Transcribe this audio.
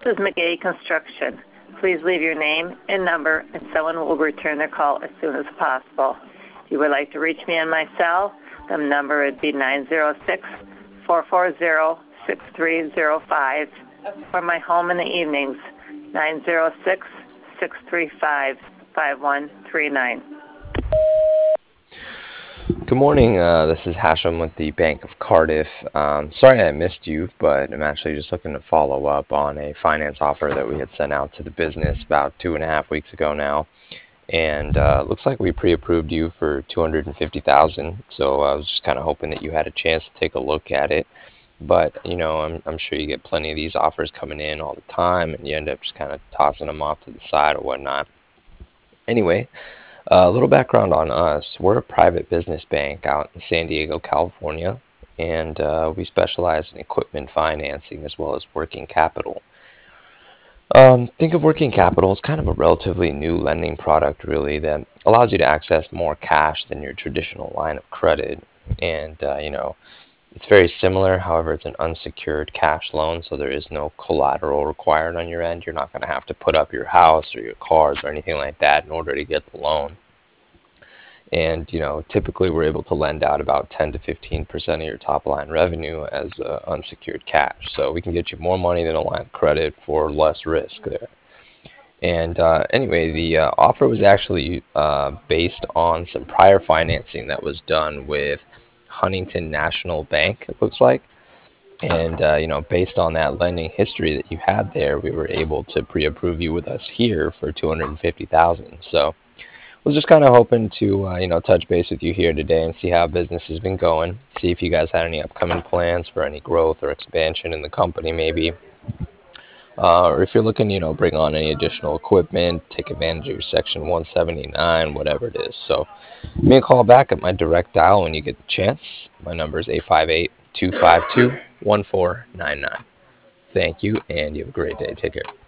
is McGay Construction. Please leave your name and number, and someone will return their call as soon as possible. If you would like to reach me on my cell, the number would be 906-440-6305, or my home in the evenings, 906-635-5139. Good morning. This is Hashem with the Bank of Cardiff. Sorry I missed you, but I'm actually just looking to follow up on a finance offer that we had sent out to the business about 2.5 weeks ago now. And looks like we pre-approved you for $250,000. So I was just kind of hoping that you had a chance to take a look at it. But I'm sure you get plenty of these offers coming in all the time, and you end up just kind of tossing them off to the side or whatnot. Anyway. A little background on us. We're a private business bank out in San Diego, California, and we specialize in equipment financing as well as working capital. Think of working capital as kind of a relatively new lending product, really, that allows you to access more cash than your traditional line of credit. And, it's very similar. However, it's an unsecured cash loan, so there is no collateral required on your end. You're not going to have to put up your house or your cars or anything like that in order to get the loan. And, typically we're able to lend out about 10 to 15% of your top line revenue as unsecured cash. So we can get you more money than a line of credit for less risk there. And anyway, the offer was actually based on some prior financing that was done with Huntington National Bank, it looks like. And, based on that lending history that you had there, we were able to pre-approve you with us here for $250,000. So was just kind of hoping to, touch base with you here today and see how business has been going. See if you guys had any upcoming plans for any growth or expansion in the company, maybe. Or if you're looking, bring on any additional equipment, take advantage of your Section 179, whatever it is. So give me a call back at my direct dial when you get the chance. My number is 858-252-1499. Thank you, and you have a great day. Take care.